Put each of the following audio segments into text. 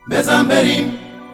بزن بریم.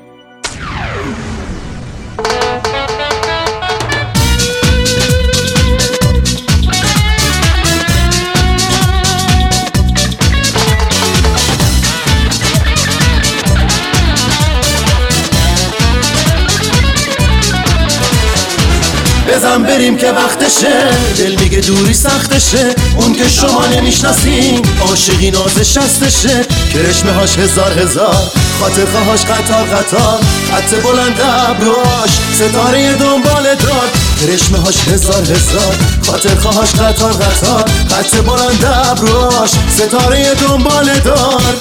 بزن بریم که وقتشه، دل میگه دوری سختشه، اون که شما نمیشناسین عاشقی نازش هستشه. کرشمه هاش هزار خاطر خواهاش قطار خط بلند ابروهاش ستاره دنبال دار. کرشمه هاش هزار خاطر خواهاش قطار خط بلند ابروهاش ستاره دنبال دار.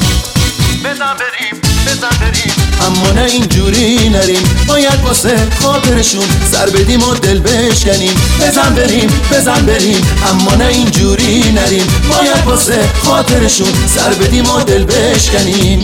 بزن بریم اما نه اینجوری نریم، باید واسه خاطرشون سر بدیم و دل بشکنیم. بزن بریم اما نه اینجوری نریم، باید واسه خاطرشون سر بدیم و دل بشکنیم.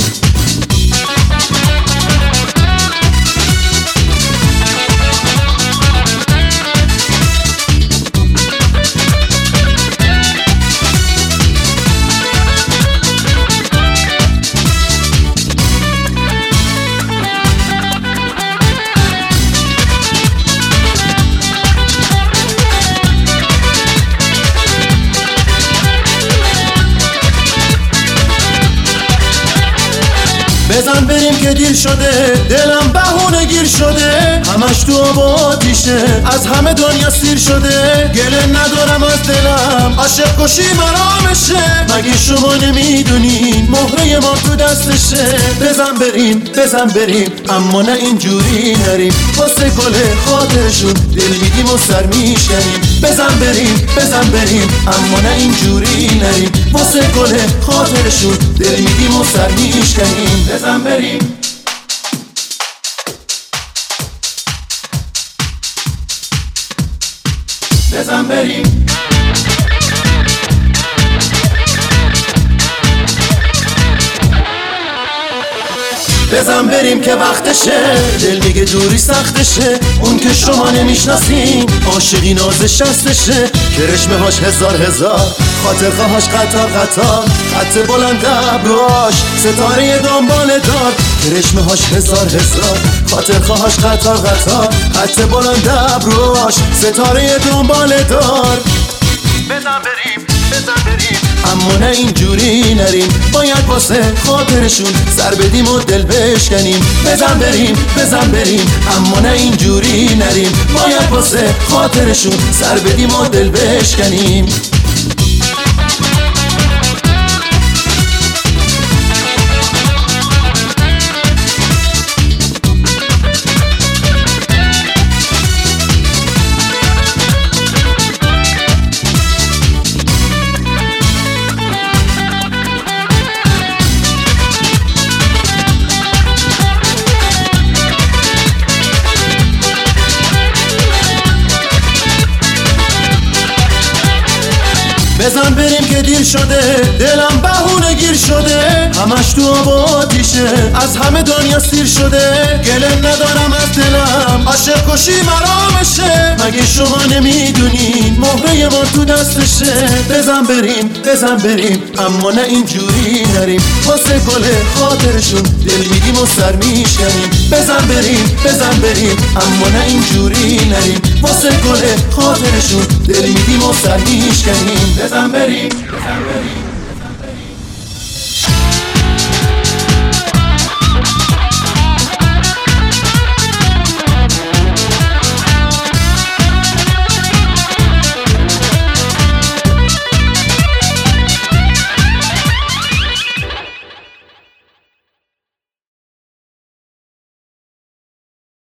بزن بریم که دیر شده، دلم بهونه گیر شده، همش تو آب و آتیشه، از همه دنیا سیر شده. گله ندارم از دلم، عاشق کشی مرامشه، مگه شما نمیدونین مهره ما تو دستشه. بزن بریم اما نه اینجوری نریم، واسه گل خاطرشون دل میدیم و سر میشکنیم. بزن بریم اما نه اینجوری نریم، واسه گل خاطرشون دل میدیم و سر میشکنیم. بزن بریم بزن بریم که وقتشه، دل میگه دوری سختشه، اون که شما نمیشناسین عاشقی نازش هستشه. کرشمه هاش هزار خاطر خواهاش قطار خط بلند ابروهاش ستاره دنبال دار. کرشمه هاش هزار خاطر خواهاش قطار خط بلند ابروهاش ستاره دنبال دار. بزن بریم اما نه اینجوری نریم، باید واسه خاطرشون سر بدیم و دل بشکنیم. بزن بریم اما نه اینجوری نریم، باید واسه خاطرشون سر بدیم و دل بشکنیم. بزن بریم که دیر شده، دلم بهونه گیر شده، همش تو آب و آتیشه، از همه دنیا سیر شده. گله ندارم از دلم، عاشق کشی مرامشه، مگه شما نمیدونین مهره ما تو دستشه. بزن بریم اما نه اینجوری نریم، واسه گل خاطرشون دل میدیم و سر میشکنیم. بزن بریم اما نه اینجوری نریم، واسه گل خاطرشون دل میدیم و سر میشکنیم. بزن بریم